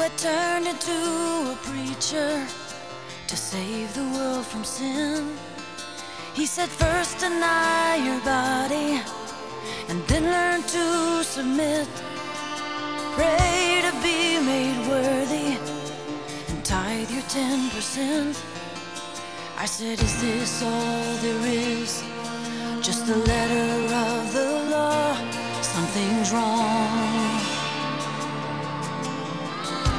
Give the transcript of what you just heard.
I turned into a preacher to save the world from sin. He said, first deny your body and then learn to submit. Pray to be made worthy and tithe your 10%. I said, is this all there is? Just the